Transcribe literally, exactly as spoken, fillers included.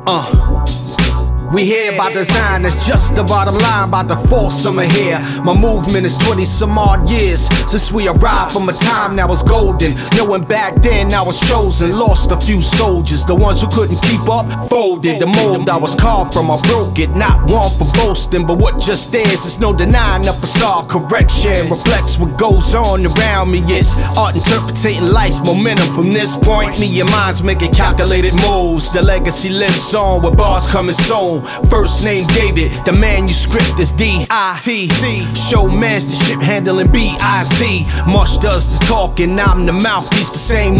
Uh. We here by design, that's just the bottom line, by the force summer here. My movement is twenty some odd years since we arrived from a time that was golden. Knowing back then I was chosen, lost a few soldiers. The ones who couldn't keep up, folded. The mold I was carved from, I broke it. Not one for boasting, but what just is, is no denying a facade correction. Reflects what goes on around me, it's art interpreting life's momentum. From this point, me and mine's making calculated moves. The legacy lives on with bars coming soon. First name David, the manuscript is D I T C. Showman's the ship handling B I Z. Much does the talking, I'm the mouthpiece for saying